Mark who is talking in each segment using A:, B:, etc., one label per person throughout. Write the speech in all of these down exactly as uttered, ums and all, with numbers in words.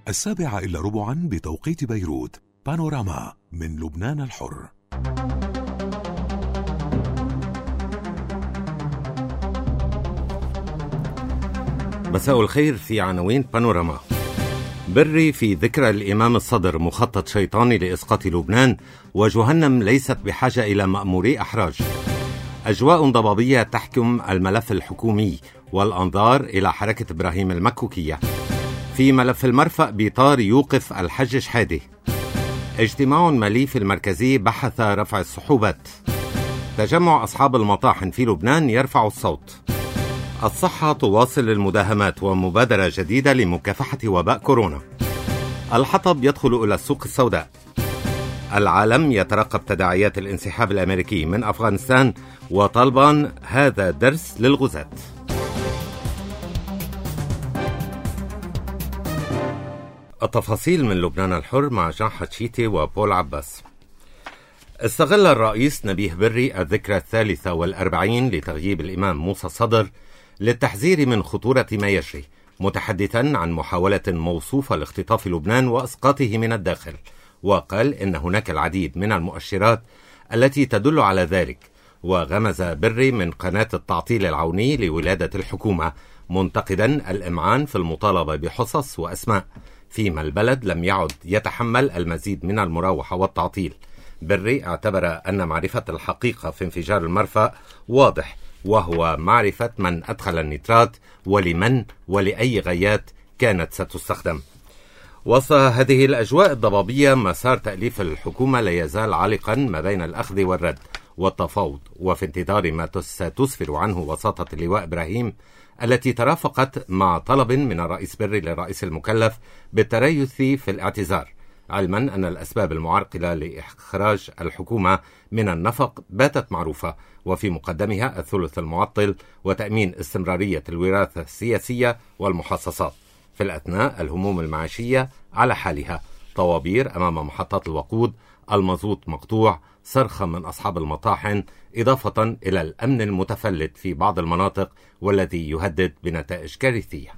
A: السابعة إلا ربعا بتوقيت بيروت. بانوراما من لبنان الحر.
B: مساء الخير. في عناوين بانوراما: بري في ذكرى الإمام الصدر، مخطط شيطاني لإسقاط لبنان، وجهنم ليست بحاجة إلى مأموري أحراج. أجواء ضبابية تحكم الملف الحكومي، والأنظار إلى حركة إبراهيم المكوكية. في ملف المرفأ، بيطار يوقف الحج شحادة. اجتماع مالي في المركزية بحث رفع الصحوبات. تجمع أصحاب المطاحن في لبنان يرفع الصوت. الصحة تواصل المداهمات ومبادرة جديدة لمكافحة وباء كورونا. الحطب يدخل إلى السوق السوداء. العالم يترقب تداعيات الانسحاب الأمريكي من أفغانستان، وطالبان هذا درس للغزاة. التفاصيل من لبنان الحر مع جان حتشيتي وبول عباس. استغل الرئيس نبيه بري الذكرى الثالثة والأربعين لتغييب الإمام موسى الصدر للتحذير من خطورة ما يجري، متحدثا عن محاولة موصوفة لاختطاف لبنان وإسقاطه من الداخل، وقال إن هناك العديد من المؤشرات التي تدل على ذلك. وغمز بري من قناة التعطيل العوني لولادة الحكومة، منتقدا الإمعان في المطالبة بحصص وأسماء، فيما البلد لم يعد يتحمل المزيد من المراوحة والتعطيل. بري اعتبر أن معرفة الحقيقة في انفجار المرفأ واضح، وهو معرفة من أدخل النترات ولمن ولأي غايات كانت ستستخدم. وسط هذه الأجواء الضبابية، مسار تأليف الحكومة لا يزال عالقا ما بين الأخذ والرد والتفاوض، وفي انتظار ما ستسفر عنه وساطة اللواء إبراهيم التي ترافقت مع طلب من الرئيس بري للرئيس المكلف بالتريث في الاعتذار، علما أن الأسباب المعرقلة لإخراج الحكومة من النفق باتت معروفة، وفي مقدمها الثلث المعطل وتأمين استمرارية الوراثة السياسية والمحاصصات. في الأثناء، الهموم المعيشية على حالها، طوابير أمام محطات الوقود، المازوت مقطوع، صرخة من أصحاب المطاحن، إضافة إلى الأمن المتفلت في بعض المناطق والذي يهدد بنتائج كارثية.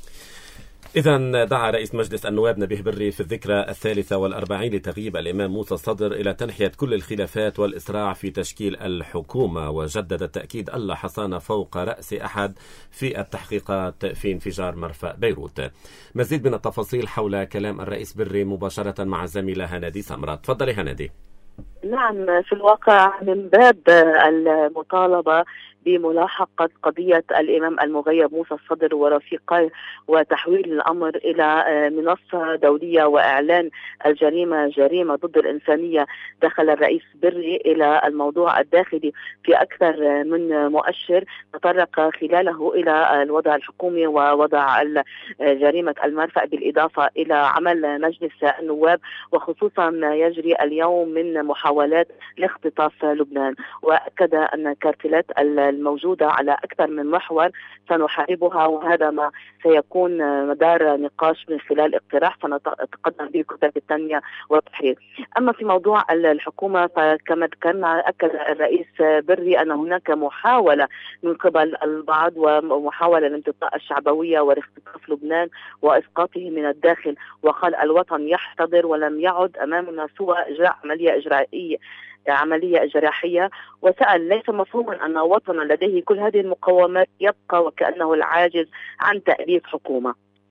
C: إذن دعا رئيس مجلس النواب نبيه بري في الذكرى الثالثة والأربعين لتغييب الإمام موسى الصدر إلى تنحية كل الخلافات والإسراع في تشكيل الحكومة، وجدد التأكيد ألا حصان فوق رأس أحد في التحقيقات في انفجار مرفأ بيروت. مزيد من التفاصيل حول كلام الرئيس بري مباشرة مع الزميلة هنادي سمرة. تفضلي هنادي.
D: نعم، في الواقع من باب المطالبة بملاحقة قضية الإمام المغيب موسى الصدر ورفيقيه وتحويل الأمر إلى منصة دولية وإعلان الجريمة جريمة ضد الإنسانية، دخل الرئيس بري إلى الموضوع الداخلي في أكثر من مؤشر، تطرق خلاله إلى الوضع الحكومي ووضع جريمة المرفأ، بالإضافة إلى عمل مجلس النواب وخصوصا ما يجري اليوم من محاولات لاختطاف لبنان. وأكد أن كارتلات الموجودة على أكثر من محور سنحاربها، وهذا ما سيكون مدار نقاش من خلال اقتراح سنتقدم به كتلة التنمية والتحرير. أما في موضوع الحكومة، فكما كان أكد الرئيس بري أن هناك محاولة من قبل البعض ومحاولة لامتطاء الشعبوية واختطاف لبنان وإسقاطه من الداخل، وقال الوطن يحتضر ولم يعد أمامنا سوى إجراء عملية إجرائية عملية جراحية، وسأل ليس مفهوما أن وطنا لديه كل هذه المقومات يبقى وكأنه العاجز عن تأليف حكومة.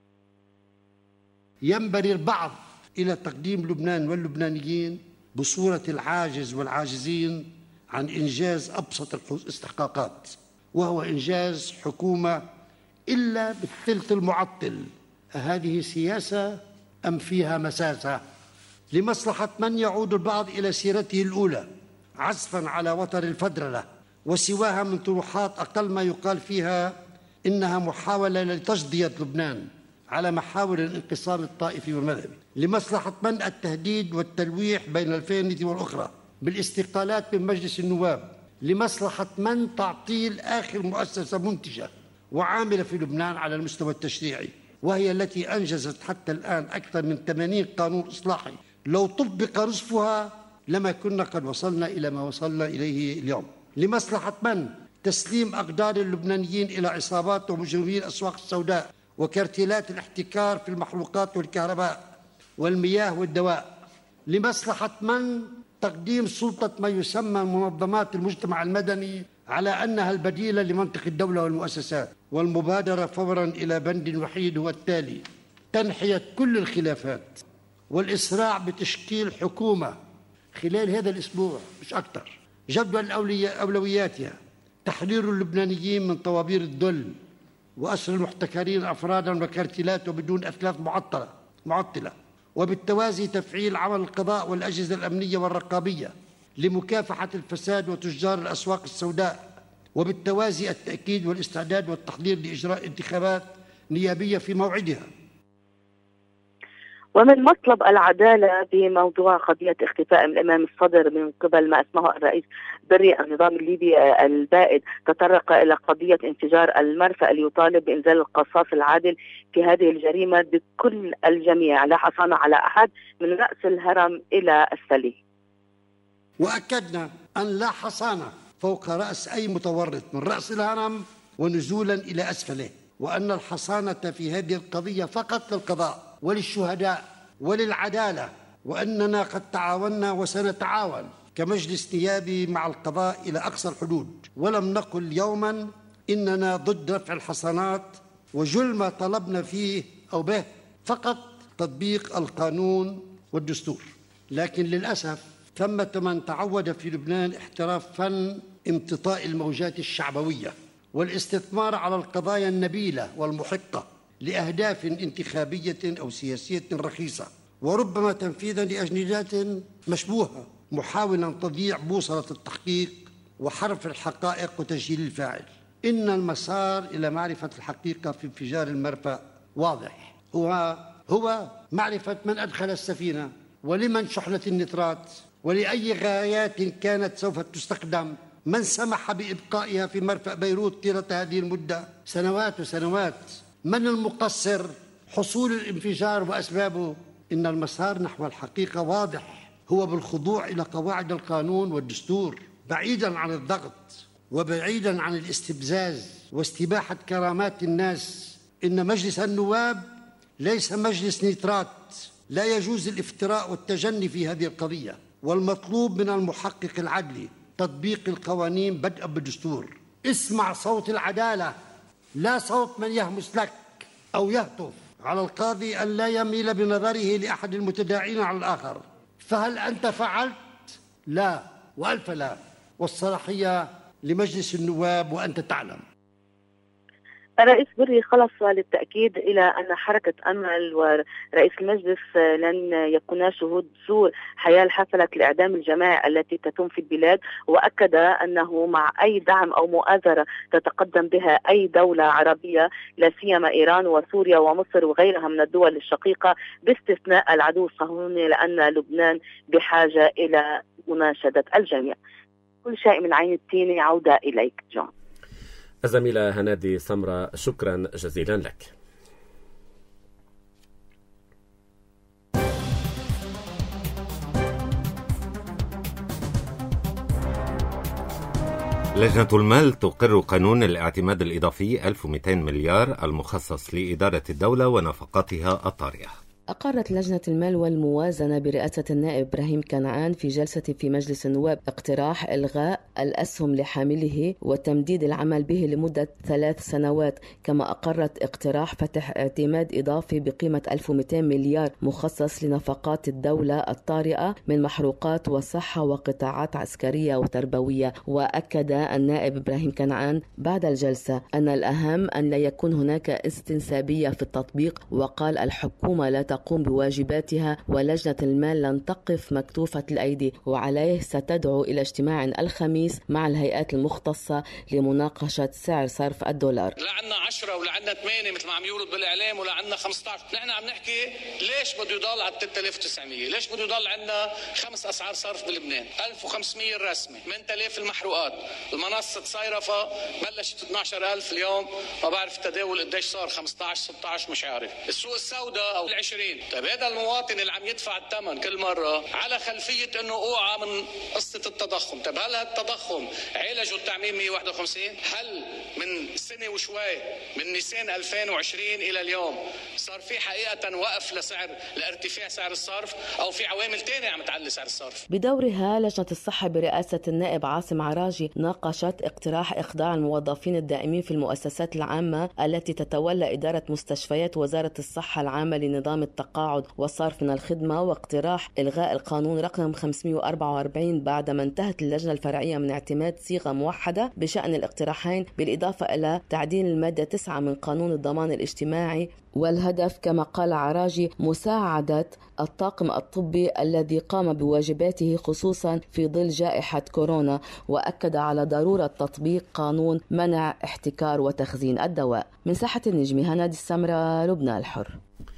E: ينبغي البعض إلى تقديم لبنان واللبنانيين بصورة العاجز والعاجزين عن إنجاز أبسط الاستحقاقات، وهو إنجاز حكومة إلا بالثلث المعطل. هذه سياسة أم فيها مساسة؟ لمصلحة من يعود البعض إلى سيرته الأولى عزفا على وتر الفدرلة وسواها من طروحات أقل ما يقال فيها إنها محاولة لتجدية لبنان على محاور الانقسام الطائفي والمذهبي. لمصلحة من التهديد والتلويح بين الفينة والأخرى بالاستقالات من مجلس النواب. لمصلحة من تعطيل آخر مؤسسة منتجة وعاملة في لبنان على المستوى التشريعي، وهي التي أنجزت حتى الآن أكثر من ثمانين قانون إصلاحي لو طبق نصفها لما كنا قد وصلنا إلى ما وصلنا إليه اليوم. لمصلحة من تسليم أقدار اللبنانيين إلى عصابات ومجرمين الأسواق السوداء وكارتيلات الاحتكار في المحروقات والكهرباء والمياه والدواء لمصلحة من؟ تقديم سلطة ما يسمى منظمات المجتمع المدني على أنها البديلة لمنطق الدولة والمؤسسات، والمبادرة فورا إلى بند وحيد هو التالي: تنحية كل الخلافات والإسراع بتشكيل حكومة خلال هذا الأسبوع مش أكثر. جدول أولوياتها: تحرير اللبنانيين من طوابير الذل وأسر المحتكرين أفرادا وكارتيلات وبدون أثلاث معطلة معطلة وبالتوازي تفعيل عمل القضاء والأجهزة الأمنية والرقابية لمكافحة الفساد وتجار الأسواق السوداء، وبالتوازي التأكيد والاستعداد والتحضير لإجراء انتخابات نيابية في موعدها.
D: ومن مطلب العدالة بموضوع قضية اختفاء الإمام الصدر من قبل ما اسمه الرئيس بري النظام الليبي البائد، تطرق إلى قضية انفجار المرفأ ليطالب بإنزال القصاص العادل في هذه الجريمة بكل الجميع، لا حصان على أحد من رأس الهرم إلى السلي.
E: وأكدنا أن لا حصان فوق رأس أي متورط من رأس الهرم ونزولا إلى أسفله، وأن الحصانة في هذه القضية فقط للقضاء وللشهداء وللعدالة، وأننا قد تعاوننا وسنتعاون كمجلس نيابي مع القضاء إلى أقصى الحدود، ولم نقل يوما إننا ضد رفع الحصانات، وجل ما طلبنا فيه أو به فقط تطبيق القانون والدستور. لكن للأسف ثمة من تعود في لبنان احتراف فن امتطاء الموجات الشعبوية والاستثمار على القضايا النبيلة والمحقة لأهداف انتخابية أو سياسية رخيصة، وربما تنفيذا لأجندات مشبوهة، محاولا تضييع بوصلة التحقيق وحرف الحقائق وتجهيل الفاعل. إن المسار إلى معرفة الحقيقة في انفجار المرفأ واضح، هو هو معرفة من أدخل السفينة ولمن شحنت النترات ولأي غايات كانت سوف تستخدم، من سمح بإبقائها في مرفأ بيروت طيلة هذه المدة سنوات وسنوات، من المقصر، حصول الانفجار وأسبابه. إن المسار نحو الحقيقة واضح، هو بالخضوع إلى قواعد القانون والدستور، بعيدا عن الضغط وبعيدا عن الاستفزاز واستباحة كرامات الناس. إن مجلس النواب ليس مجلس نيترات، لا يجوز الافتراء والتجني في هذه القضية، والمطلوب من المحقق العدلي تطبيق القوانين بدءا بالدستور. اسمع صوت العدالة، لا صوت من يهمس لك أو يهتف. على القاضي أن لا يميل بنظره لأحد المتداعين على الآخر. فهل أنت فعلت؟ لا، وألف لا، والصلاحية لمجلس النواب وأنت تعلم.
D: الرئيس بري خلص للتأكيد إلى أن حركة أمل ورئيس المجلس لن يكونا شهود زور حيال حفلة الإعدام الجماعي التي تتم في البلاد، وأكد أنه مع أي دعم أو مؤازرة تتقدم بها أي دولة عربية لا سيما إيران وسوريا ومصر وغيرها من الدول الشقيقة باستثناء العدو الصهيوني، لأن لبنان بحاجة إلى مناشدة الجميع. كل شيء من عين التين. عودة إليك جون.
C: الزميلة هنادي سمرة، شكرا جزيلا لك.
B: لجنة المال تقر قانون الاعتماد الإضافي ألف ومئتين مليار المخصص لإدارة الدولة ونفقاتها الطارئة.
F: أقرت لجنة المال والموازنة برئاسة النائب إبراهيم كنعان في جلسة في مجلس النواب اقتراح إلغاء الأسهم لحامله وتمديد العمل به لمدة ثلاث سنوات، كما أقرت اقتراح فتح اعتماد إضافي بقيمة ألف ومئتين مليار مخصص لنفقات الدولة الطارئة من محروقات وصحة وقطاعات عسكرية وتربوية. وأكد النائب إبراهيم كنعان بعد الجلسة أن الأهم أن لا يكون هناك استنسابية في التطبيق، وقال الحكومة لا تقوم بواجباتها ولجنة المال لن تقف مكتوفة الأيدي، وعليه ستدعو إلى اجتماع الخميس مع الهيئات المختصة لمناقشة سعر صرف الدولار.
G: لا عنا عشرة ولا عنا ثمانية مثل ما عم يورد بالإعلام ولا عنا خمسة عشر. نحن عم نحكي ليش بده يضل على ثلاثة آلاف وتسعمية، ليش بده يضل عنا خمس أسعار صرف بلبنان، ألف وخمسمية الرسمي، ثمانية آلاف المحروقات، المنصة صيرفة بلشت اثني عشر ألف اليوم، ما بعرف التداول قديش صار، خمسة عشر ستة عشر مش عارف، السوق السوداء أو العشرين وعشرين. طيب هذا المواطن اللي عم يدفع الثمن كل مرة على خلفية انه اوعى من قصة التضخم. طيب هل هالتضخم عالجوا التعميم مئة وواحد وخمسين؟ هل من سنة وشوي من نيسان ألفين وعشرين الى اليوم صار في حقيقة وقف لسعر لارتفاع سعر الصرف او في عوامل تانية عم تعلي سعر الصرف؟
F: بدورها لجنة الصحة برئاسة النائب عاصم عراجي ناقشت اقتراح إخضاع الموظفين الدائمين في المؤسسات العامة التي تتولى إدارة مستشفيات وزارة الصحة العامة لنظام التقاعد والصرف من الخدمة، واقتراح إلغاء القانون رقم خمسمئة وأربعة وأربعين بعدما انتهت اللجنة الفرعية من اعتماد صيغة موحدة بشأن الاقتراحين، بالإضافة إلى تعديل المادة تسعة من قانون الضمان الاجتماعي. والهدف كما قال عراجي مساعدة الطاقم الطبي الذي قام بواجباته خصوصا في ظل جائحة كورونا، وأكد على ضرورة تطبيق قانون منع احتكار وتخزين الدواء. من ساحة النجم هنادي السمرة، لبنان الحر.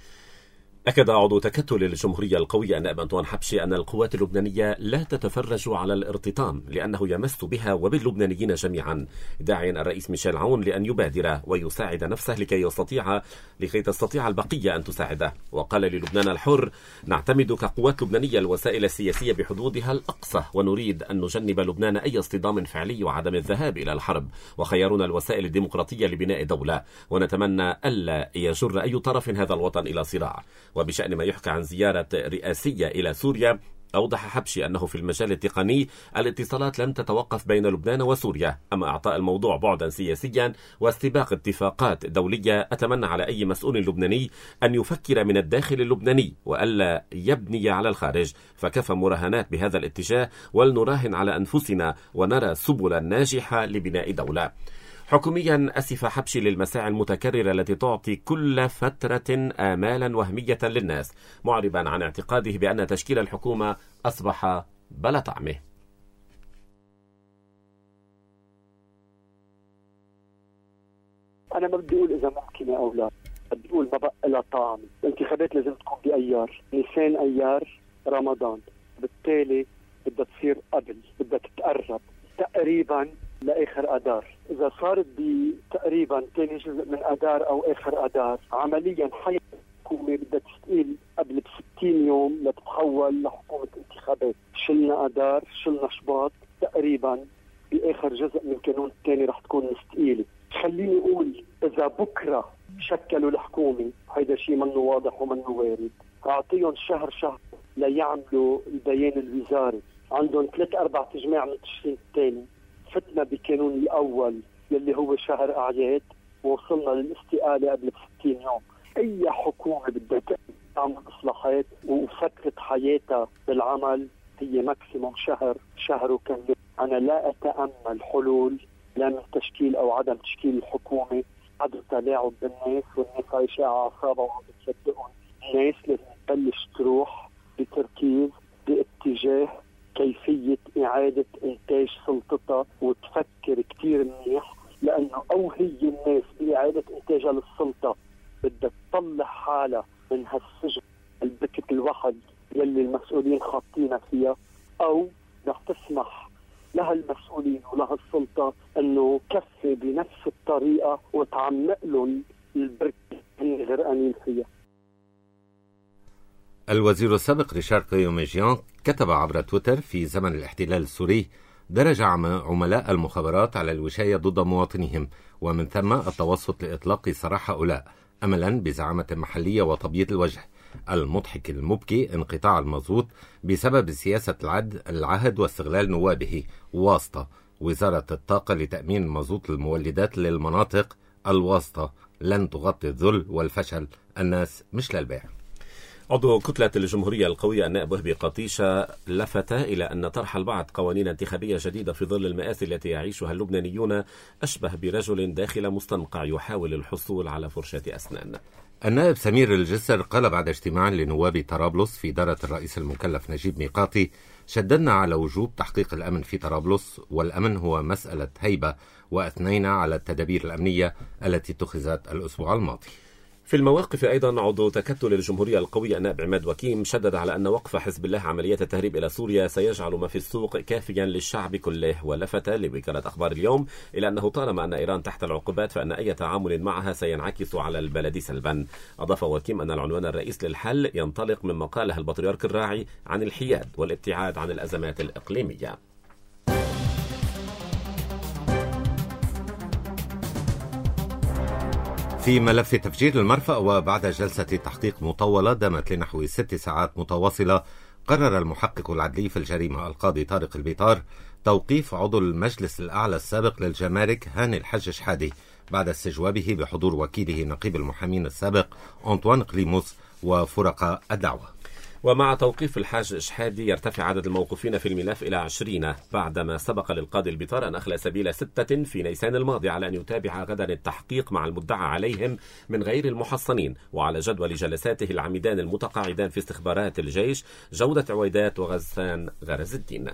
C: أكد عضو تكتل الجمهورية القوية النائب أنطوان حبشي أن القوات اللبنانية لا تتفرج على الارتطام لأنه يمس بها وباللبنانيين جميعا، داعيا الرئيس ميشيل عون لأن يبادر ويساعد نفسه لكي يستطيع لكي تستطيع البقية أن تساعده. وقال للبنان الحر: نعتمد كقوات لبنانية الوسائل السياسية بحدودها الأقصى، ونريد أن نجنب لبنان أي اصطدام فعلي وعدم الذهاب إلى الحرب، وخيارنا الوسائل الديمقراطية لبناء دولة، ونتمنى ألا يجر أي طرف هذا الوطن إلى صراع. وبشأن ما يحكى عن زيارة رئاسية إلى سوريا، أوضح حبشي أنه في المجال التقني الاتصالات لم تتوقف بين لبنان وسوريا، أما أعطاء الموضوع بعدا سياسيا واستباق اتفاقات دولية، أتمنى على أي مسؤول لبناني أن يفكر من الداخل اللبناني وألا يبني على الخارج، فكفى مراهنات بهذا الاتجاه ولنراهن على أنفسنا ونرى سبلا ناجحة لبناء دولة. حكوميا أسف حبشي للمساعي المتكررة التي تعطي كل فترة آمالا وهمية للناس، معربا عن اعتقاده بأن تشكيل الحكومة أصبح بلا طعمه.
H: أنا ما بدي أقول إذا ممكن أو لا، بدي أقول ما بقى لها طعم. الانتخابات لازم تكون بأيار، نيسان أيار رمضان، بالتالي بدها تصير قبل، بدها تتقرب تقريبا لآخر أدار. إذا صارت بتقريبا ثاني جزء من أدار أو آخر أدار، عمليا حياة الحكومة بدها تستقيل قبل بستين يوم لتتحول لحكومة انتخابات. شلنا أدار، شلنا شباط، تقريبا بآخر جزء من كانون الثاني رح تكون مستقيلة. خليني أقول إذا بكرة شكلوا الحكومة، هيدا شيء منه واضح ومنه وارد، أعطيهم شهر شهر ليعملوا البيان الوزاري. عندهم ثلاث أربع تجميع من التشرين الثاني، فتنا بكانون الأول يلي هو شهر أعياد، ووصلنا للاستقالة قبل ستين يوم. أي حكومة بدها تعمل إصلاحات وفترة حياتها بالعمل هي ماكسيموم شهر، شهر وكمل. أنا لا أتأمل حلول لا من تشكيل أو عدم تشكيل الحكومة، عدم تلاعب بالناس، والناس عايشة على أعصابها وعم بتصدقهم. الناس لازم تبلش تروح بتركيز باتجاه كيفية إعادة إنتاج سلطتها، وتفكر كتير منيح، لأنه أو هي الناس بإعادة إنتاجها للسلطة بدها تطلع حالها من هالسجن البكت الوحد يلي المسؤولين خاطينا فيها، أو رح تسمح لها المسؤولين ولها السلطة أنه كفي بنفس الطريقة وتعمق لهم البركة اللي غرقانين فيها.
B: الوزير السابق ريشار قيوميجيان كتب عبر تويتر: في زمن الاحتلال السوري درج عملاء المخابرات على الوشاية ضد مواطنيهم، ومن ثم التوسط لإطلاق سراح هؤلاء أملا بزعامة محلية وتبييض الوجه. المضحك المبكي انقطاع المازوت بسبب سياسة العد العهد واستغلال نوابه واسطة وزارة الطاقة لتأمين مازوت المولدات للمناطق الواسطة لن تغطي الذل والفشل، الناس مش للبيع.
C: عضو كتلة الجمهورية القوية النائب وهبي قطيشة لفت إلى أن طرح البعض قوانين انتخابية جديدة في ظل المآسي التي يعيشها اللبنانيون أشبه برجل داخل مستنقع يحاول الحصول على فرشاة أسنان.
B: النائب سمير الجسر قال بعد اجتماع لنواب طرابلس في دارة الرئيس المكلف نجيب ميقاتي: شددنا على وجوب تحقيق الأمن في طرابلس، والأمن هو مسألة هيبة، وأثنينا على التدابير الأمنية التي اتخذت الأسبوع الماضي.
C: في المواقف أيضا عضو تكتل الجمهورية القوية النائب عماد وكيم شدد على أن وقف حزب الله عمليات التهريب إلى سوريا سيجعل ما في السوق كافيا للشعب كله. ولفت لوكالة أخبار اليوم إلى أنه طالما أن إيران تحت العقوبات فإن أي تعامل معها سينعكس على البلد سلبا. أضاف وكيم أن العنوان الرئيس للحل ينطلق مما قاله البطريرك الراعي عن الحياد والابتعاد عن الأزمات الإقليمية.
B: في ملف تفجير المرفأ وبعد جلسة تحقيق مطولة دامت لنحو ست ساعات متواصلة، قرر المحقق العدلي في الجريمة القاضي طارق البيطار توقيف عضو المجلس الأعلى السابق للجمارك هاني الحج شحادي بعد استجوابه بحضور وكيله نقيب المحامين السابق أنطوان قليموس وفرقاء الدعوة.
C: ومع توقيف الحاج شحادي يرتفع عدد الموقوفين في الملف إلى عشرين بعدما سبق للقاضي البيطار أن أخلى سبيل ستة في نيسان الماضي على أن يتابع غدا التحقيق مع المدعى عليهم من غير المحصنين، وعلى جدول جلساته العميدان المتقاعدان في استخبارات الجيش جودة عويدات وغسان غرز الدين.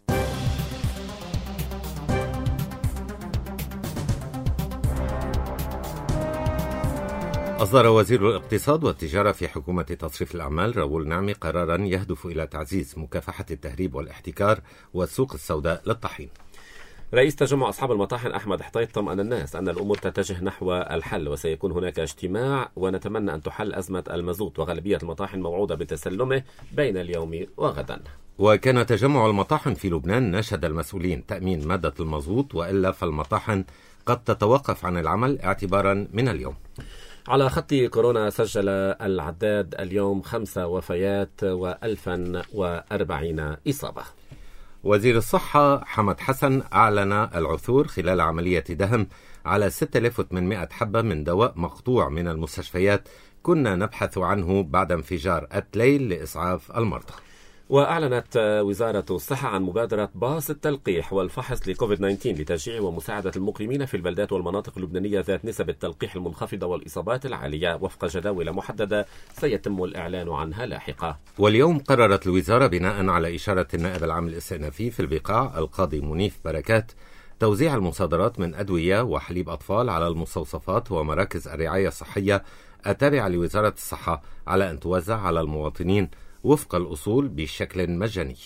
B: أصدر وزير الاقتصاد والتجارة في حكومة تصريف الأعمال راؤول نعمي قرارا يهدف إلى تعزيز مكافحة التهريب والاحتكار والسوق السوداء للطحين.
C: رئيس تجمع أصحاب المطاحن أحمد حطيط طمأن الناس أن الأمور تتجه نحو الحل وسيكون هناك اجتماع، ونتمنى أن تحل أزمة المازوت وغالبية المطاحن موعودة بتسلمه بين اليوم وغدا.
B: وكان تجمع المطاحن في لبنان ناشد المسؤولين تأمين مادة المازوت، وإلا فالمطاحن قد تتوقف عن العمل اعتبارا من اليوم.
C: على خط كورونا سجل العداد اليوم خمسة وفيات وألفا وأربعين إصابة.
B: وزير الصحة حمد حسن أعلن العثور خلال عملية دهم على ستة آلاف وثمانمائة حبة من دواء مقطوع من المستشفيات كنا نبحث عنه بعد انفجار التليل لإسعاف المرضى.
C: وأعلنت وزارة الصحة عن مبادرة باص التلقيح والفحص لكوفيد تسعة عشر لتشجيع ومساعدة المقيمين في البلدات والمناطق اللبنانية ذات نسب التلقيح المنخفضة والإصابات العالية وفق جداول محددة سيتم الإعلان عنها لاحقا.
B: واليوم قررت الوزارة بناء على إشارة النائب العام الاستئنافي في البقاع القاضي منيف بركات توزيع المصادرات من أدوية وحليب أطفال على المستوصفات ومراكز الرعاية الصحية التابعة لوزارة الصحة على أن توزع على المواطنين وفق الأصول بشكل مجاني.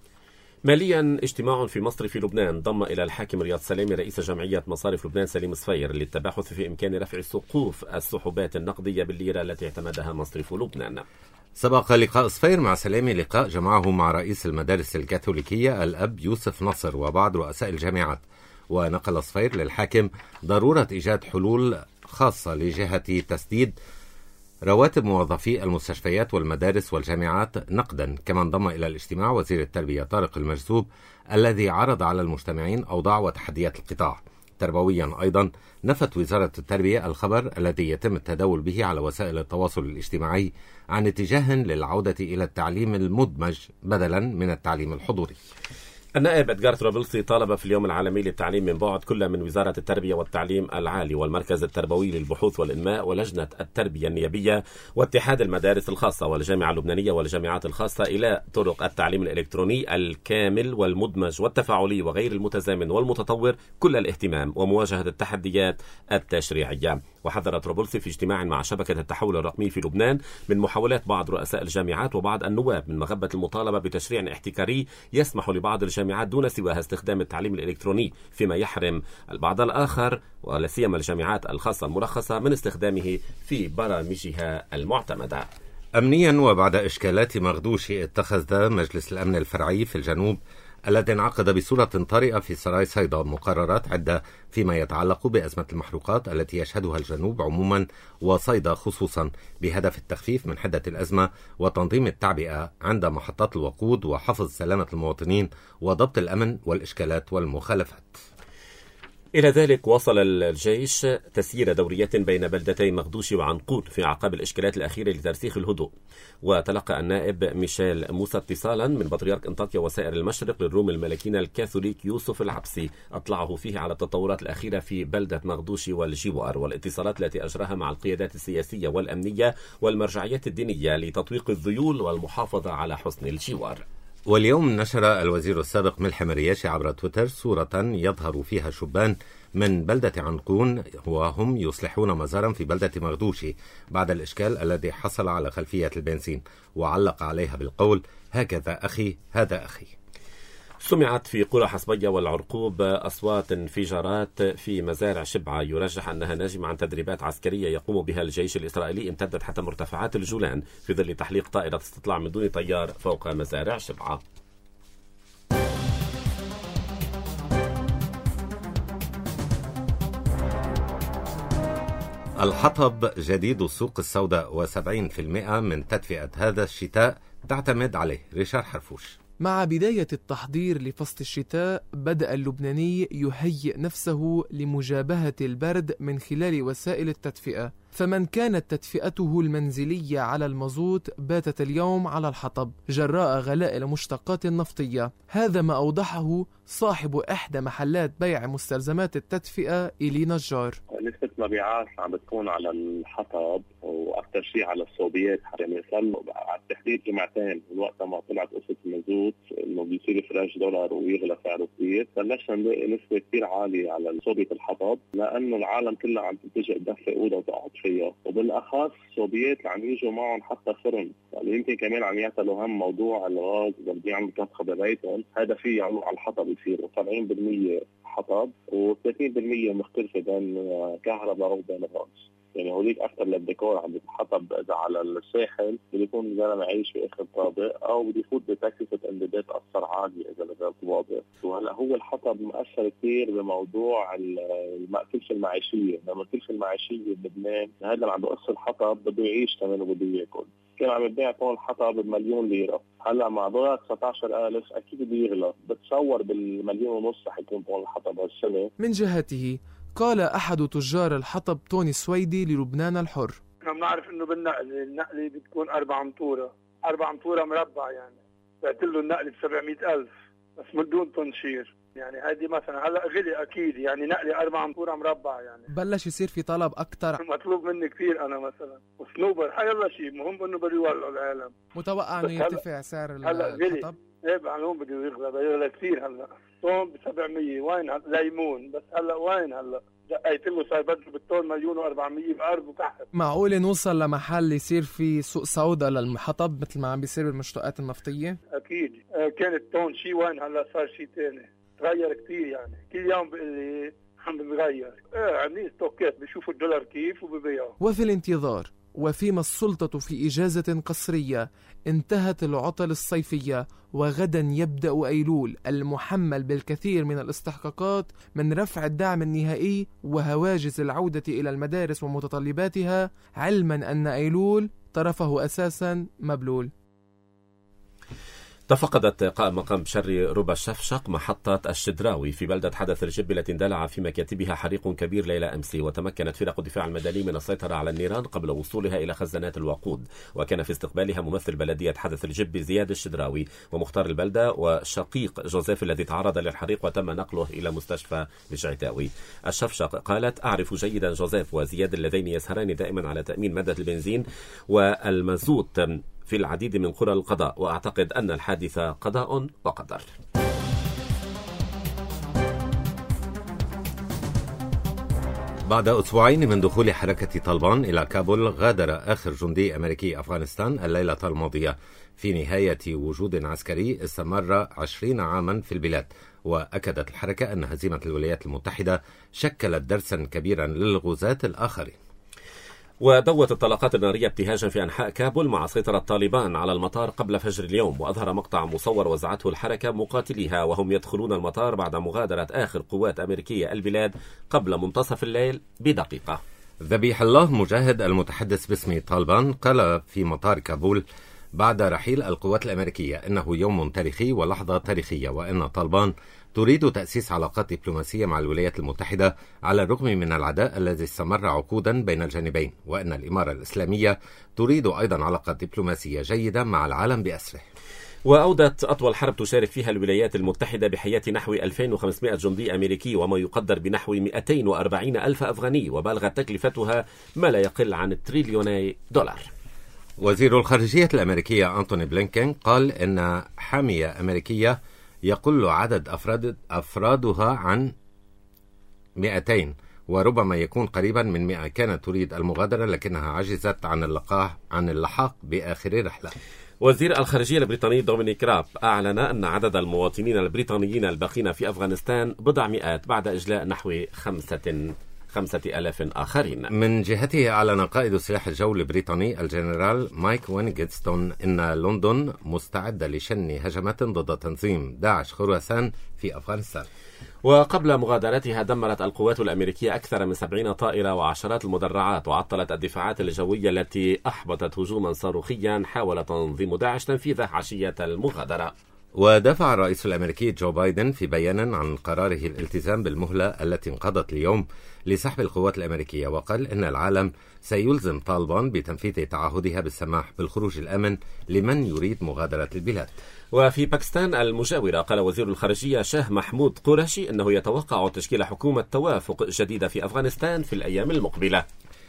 C: ماليا اجتماع في مصرف في لبنان ضم إلى الحاكم رياض سلامي رئيس جمعية مصارف لبنان سليم صفير للتباحث في إمكان رفع سقوف السحوبات النقدية بالليرة التي اعتمدها مصرف لبنان.
B: سبق لقاء صفير مع سلامي لقاء جمعه مع رئيس المدارس الكاثوليكية الأب يوسف نصر وبعض رؤساء الجامعات، ونقل صفير للحاكم ضرورة إيجاد حلول خاصة لجهة تسديد رواتب موظفي المستشفيات والمدارس والجامعات نقدا. كما انضم إلى الاجتماع وزير التربية طارق المجذوب الذي عرض على المجتمعين أوضاع وتحديات القطاع. تربويا أيضا نفت وزارة التربية الخبر الذي يتم التداول به على وسائل التواصل الاجتماعي عن اتجاه للعودة إلى التعليم المدمج بدلا من التعليم الحضوري.
C: النائب إدغار ترابلسي طالب في اليوم العالمي للتعليم من بعد كل من وزارة التربية والتعليم العالي والمركز التربوي للبحوث والإنماء ولجنة التربية النيابية واتحاد المدارس الخاصة والجامعة اللبنانية والجامعات الخاصة إلى طرق التعليم الإلكتروني الكامل والمدمج والتفاعلي وغير المتزامن والمتطور كل الاهتمام ومواجهة التحديات التشريعية. وحذر ترابلسي في اجتماع مع شبكة التحول الرقمي في لبنان من محاولات بعض رؤساء الجامعات وبعض النواب من مغبة المطالبة بتشريع احتكاري يسمح لبعض الجامعات دون سواها استخدام التعليم الإلكتروني فيما يحرم البعض الآخر ولا سيما الجامعات الخاصة المرخصة من استخدامه في برامجها المعتمدة.
B: أمنيا وبعد إشكالات مغدوشي اتخذ مجلس الأمن الفرعي في الجنوب الذي انعقد بصورة طارئة في سراي صيدا مقررات عدة فيما يتعلق بأزمة المحروقات التي يشهدها الجنوب عموما وصيدا خصوصا بهدف التخفيف من حدة الأزمة وتنظيم التعبئة عند محطات الوقود وحفظ سلامة المواطنين وضبط الأمن والإشكالات والمخالفات.
C: إلى ذلك واصل الجيش تسيير دوريات بين بلدتي مغدوشي وعنقود في أعقاب الإشكالات الأخيرة لترسيخ الهدوء. وتلقى النائب ميشيل موسى اتصالا من بطريرك انطاكيا وسائر المشرق للروم الملكين الكاثوليك يوسف العبسي أطلعه فيه على التطورات الأخيرة في بلدة مغدوشي والجوار والاتصالات التي أجراها مع القيادات السياسية والأمنية والمرجعيات الدينية لتطويق الذيول والمحافظة على حسن الجوار.
B: واليوم نشر الوزير السابق ملحم مرياشي عبر تويتر صورة يظهر فيها شبان من بلدة عنقون وهم يصلحون مزارا في بلدة مغدوشي بعد الإشكال الذي حصل على خلفية البنزين، وعلق عليها بالقول: هكذا أخي هذا أخي.
C: سمعت في قرى حصبية والعرقوب أصوات انفجارات في مزارع شبعة يرجح أنها ناجمة عن تدريبات عسكرية يقوم بها الجيش الإسرائيلي امتدت حتى مرتفعات الجولان في ظل تحليق طائرة استطلاع من دون طيار فوق مزارع شبعة.
B: الحطب جديد السوق السوداء وسبعين بالمئة من تدفئة هذا الشتاء تعتمد عليه. ريشار حرفوش.
I: مع بداية التحضير لفصل الشتاء بدأ اللبناني يهيئ نفسه لمجابهة البرد من خلال وسائل التدفئة، فمن كانت تدفئته المنزلية على المازوت باتت اليوم على الحطب جراء غلاء المشتقات النفطية. هذا ما أوضحه صاحب إحدى محلات بيع مستلزمات التدفئة إلي نجار.
J: نسبة مبيعات عم بتكون على الحطب وأكثر شيء على الصوبيات، يعني صار على التحديد جمعتين من وقت ما طلعت قصة المازوت إنه بيصير إفراج دولار ويغلى سعره كثير، بلشنا نلاقي نسبة كثير عالية على صوبية الحطب لأنه العالم كلها عم تتجه تدفئ أوضة وتقعد فيها، وبالأخص صوبيات اللي عم يجوا معهم حتى فرن، يعني يمكن كمان عم يعتلوا هم موضوع الغاز إذا بدي يعمل كبخة ببيتهم، هذا فيه يعملوا على الحطب يصير سبعين بالمئة حطب وثلاثين بالمئة مختلفة بين كهرباء وبين غاز. يعني هوليك أكثر للديكور عم بتحطب إذا على الساحل بده يكون الزلمة عايش في آخر طابق أو بده يفوت بتكلفة إمدادات أثر عالية إذا نزلت واضح. وهلا هو الحطب مؤثر كثير بموضوع الكلفة المعيشية، لما الكلفة المعيشية بلبنان هذا اللي عنده قص الحطب بده يعيش كمان وبده ياكل. كان عم يبيع طول الحطب بمليون ليرة، هلا مع دولار تسعة عشر ألف أكيد بده يغلى، بتصور بالمليون ونص حيكون طول الحطب هالسنة.
I: من جهته قال أحد تجار الحطب توني سويدي للبنان الحر:
K: احنا بنعرف انه بالنقل النقلة بتكون أربع مطورة أربع مطورة مربع، يعني بعت له النقل بسبعمية ألف بس من دون تنشير، يعني هذه مثلا هلا غلي أكيد، يعني نقلة أربع مطورة مربع يعني بلش
I: يصير في طلب أكتر،
K: مطلوب مني كثير أنا مثلا وسنوبر حيلا شيء مهم إنه بده يولعوا العالم.
I: متوقع إنه يرتفع سعر الحطب؟
K: ايه معلوم بده يغلى بده يغلى كثير. هلا طون ب سبعمية وين هلا ليمون بس هلا وين هلا دقيت له صار بده بالطون مليون وأربعمية بأرض وتحت.
I: معقول نوصل لمحل يصير في سوق سوداء للحطب مثل ما عم بيصير بالمشتقات النفطية؟
K: أكيد. آه كان الطون شيء وين هلا صار شيء ثاني، تغير كثير، يعني كل يوم بيقول لي عم بتغير. ايه عاملين ستوكات بيشوفوا الدولار كيف وببيعوا.
I: وفي الانتظار وفيما السلطة في إجازة قصرية انتهت العطل الصيفية، وغدا يبدأ أيلول المحمل بالكثير من الاستحقاقات من رفع الدعم النهائي وهواجس العودة إلى المدارس ومتطلباتها، علما أن أيلول طرفه أساسا مبلول.
C: تفقدت قائم مقام بشري ربى الشفشق محطة الشدراوي في بلدة حدث الجب التي اندلع في مكاتبها حريق كبير ليلة أمس، وتمكنت فرق الدفاع المدني من السيطرة على النيران قبل وصولها إلى خزانات الوقود. وكان في استقبالها ممثل بلدية حدث الجب زياد الشدراوي ومختار البلدة وشقيق جوزيف الذي تعرض للحريق وتم نقله إلى مستشفى الجعتاوي. الشفشق قالت: أعرف جيدا جوزيف وزياد اللذين يسهران دائما على تأمين مادة البنزين والمازوت في العديد من قرى القضاء، وأعتقد أن الحادث قضاء وقدر.
B: بعد أسبوعين من دخول حركة طالبان إلى كابول، غادر آخر جندي أمريكي أفغانستان الليلة الماضية في نهاية وجود عسكري استمر عشرين عاما في البلاد. وأكدت الحركة أن هزيمة الولايات المتحدة شكلت درسا كبيرا للغزاة الآخرين.
C: ودوت الطلقات النارية ابتهاجا في أنحاء كابول مع سيطرة طالبان على المطار قبل فجر اليوم. وأظهر مقطع مصور وزعته الحركة مقاتليها وهم يدخلون المطار بعد مغادرة آخر قوات أمريكية البلاد قبل منتصف الليل بدقيقة.
B: ذبيح الله مجاهد المتحدث باسم طالبان قال في مطار كابول بعد رحيل القوات الأمريكية إنه يوم تاريخي ولحظة تاريخية، وإن طالبان تريد تأسيس علاقات دبلوماسية مع الولايات المتحدة على الرغم من العداء الذي استمر عقودا بين الجانبين، وإن الإمارة الإسلامية تريد أيضا علاقات دبلوماسية جيدة مع العالم بأسره.
C: وأودت أطول حرب تشارك فيها الولايات المتحدة بحياة نحو ألفين وخمسمائة جندي أمريكي وما يقدر بنحو مئتين وأربعين ألف أفغاني، وبلغت تكلفتها ما لا يقل عن تريليوني دولار.
B: وزير الخارجية الأمريكية أنتوني بلينكين قال إن حامية أمريكية يقل عدد أفراد أفرادها عن مئتين، وربما يكون قريبا من مئة كانت تريد المغادرة لكنها عجزت عن اللقاح عن اللحاق بآخر رحلة.
C: وزير الخارجية البريطاني دومينيك راب أعلن أن عدد المواطنين البريطانيين الباقين في أفغانستان بضع مئات بعد إجلاء نحو خمسة خمسة آلاف آخرين.
B: من جهته أعلن قائد سلاح الجو البريطاني الجنرال مايك وينغستون إن لندن مستعدة لشن هجمات ضد تنظيم داعش خراسان في أفغانستان.
C: وقبل مغادرتها دمرت القوات الأمريكية أكثر من سبعين طائرة وعشرات المدرعات، وعطلت الدفاعات الجوية التي أحبطت هجوما صاروخيا حاول تنظيم داعش تنفيذه عشية المغادرة.
B: ودافع الرئيس الأمريكي جو بايدن في بيان عن قراره الالتزام بالمهلة التي انقضت اليوم لسحب القوات الأمريكية، وقال إن العالم سيلزم طالبان بتنفيذ تعهدها بالسماح بالخروج الآمن لمن يريد مغادرة البلاد.
C: وفي باكستان المجاورة قال وزير الخارجية شاه محمود قرشي أنه يتوقع تشكيل حكومة توافق جديدة في أفغانستان في الأيام المقبلة.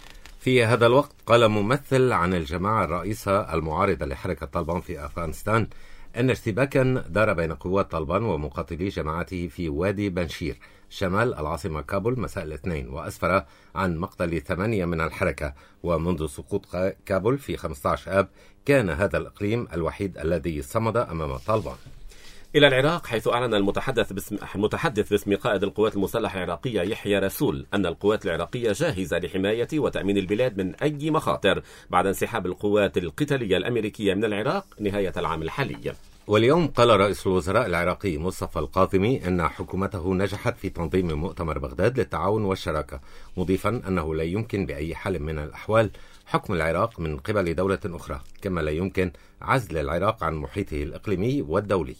B: في هذا الوقت قال ممثل عن الجماعة الرئيسة المعارضة لحركة طالبان في أفغانستان أن اشتباكا دار بين قوات طالبان ومقاتلي جماعته في وادي بنشير شمال العاصمة كابول مساء الاثنين، وأسفر عن مقتل ثمانية من الحركة. ومنذ سقوط كابول في خمسة عشر آب كان هذا الإقليم الوحيد الذي صمد أمام طالبان.
C: إلى العراق، حيث أعلن المتحدث باسم المتحدث باسم قائد القوات المسلحة العراقية يحيى رسول أن القوات العراقية جاهزة لحماية وتأمين البلاد من أي مخاطر بعد انسحاب القوات القتالية الأمريكية من العراق نهاية العام الحالي.
B: واليوم قال رئيس الوزراء العراقي مصطفى القاضمي أن حكومته نجحت في تنظيم مؤتمر بغداد للتعاون والشراكة، مضيفا أنه لا يمكن بأي حال من الأحوال حكم العراق من قبل دولة أخرى، كما لا يمكن عزل العراق عن محيطه الإقليمي والدولي.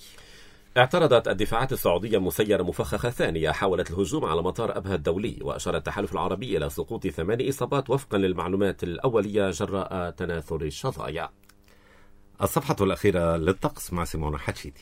C: اعترضت الدفاعات السعودية مسيرة مفخخة ثانية حاولت الهجوم على مطار أبها الدولي، وأشار التحالف العربي إلى سقوط ثمان إصابات وفقا للمعلومات الأولية جراء تناثر الشظايا.
B: الصفحة الأخيرة للطقس مع سيمون حتشيتي.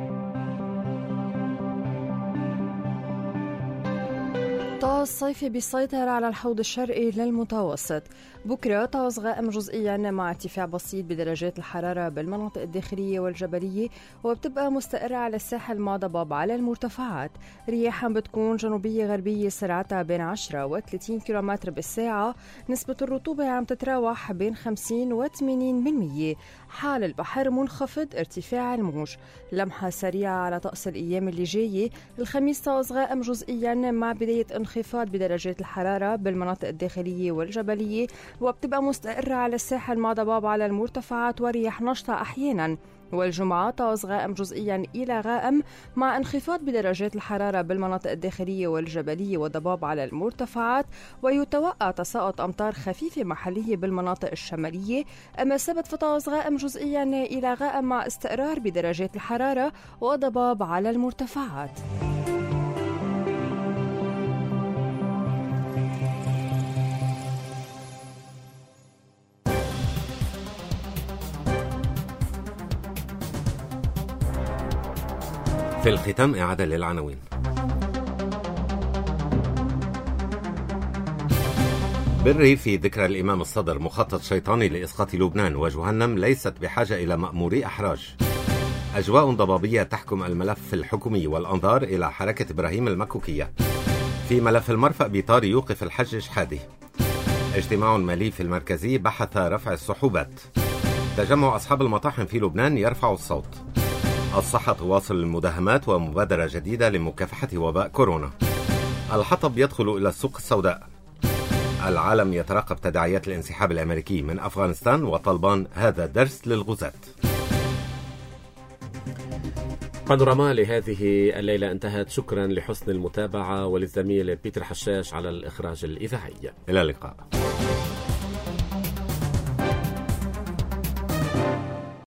L: طقس صيفي بيسيطر على الحوض الشرقي للمتوسط. بكرة طقس غائم جزئيا مع ارتفاع بسيط بدرجات الحرارة بالمناطق الداخلية والجبلية، وبتبقى مستقرة على الساحل مع ضباب على المرتفعات. رياحا بتكون جنوبية غربية سرعتها بين عشرة و ثلاثين كيلومتر بالساعة. نسبة الرطوبة عم تتراوح بين خمسين و ثمانين بالمية. حال البحر منخفض، ارتفاع الموج. لمحة سريعة على طقس الأيام اللي جاية. الخميس طقس غائم جزئيا مع بداية انخفاض بدرجات الحرارة بالمناطق الداخلية والجبلية، وبتبقى مستقرة على الساحل مع ضباب على المرتفعات ورياح نشطة أحيانا. والجمعة طقس غائم جزئيا إلى غائم مع انخفاض بدرجات الحرارة بالمناطق الداخلية والجبلية وضباب على المرتفعات، ويتوقع تساقط أمطار خفيفة محلية بالمناطق الشمالية. أما السبت فطقس غائم جزئيا إلى غائم مع استقرار بدرجات الحرارة وضباب على المرتفعات.
B: في الختام إعادة للعناوين. بري في ذكرى الإمام الصدر مخطط شيطاني لإسقاط لبنان، وجهنم ليست بحاجة إلى مأموري أحراج. أجواء ضبابية تحكم الملف الحكومي والأنظار إلى حركة إبراهيم المكوكية. في ملف المرفأ بيطاري يوقف الحج شحادي. اجتماع مالي في المركزي بحث رفع السحوبات. تجمع أصحاب المطاحن في لبنان يرفع الصوت. الصحة تواصل المداهمات ومبادرة جديدة لمكافحة وباء كورونا. الحطب يدخل إلى السوق السوداء. العالم يترقب تداعيات الانسحاب الأمريكي من أفغانستان، وطالبان هذا درس للغزاة.
C: بانوراما لهذه الليلة انتهت. شكرا لحسن المتابعة وللزميل بيتر حشاش على الإخراج الإذاعي.
B: إلى اللقاء.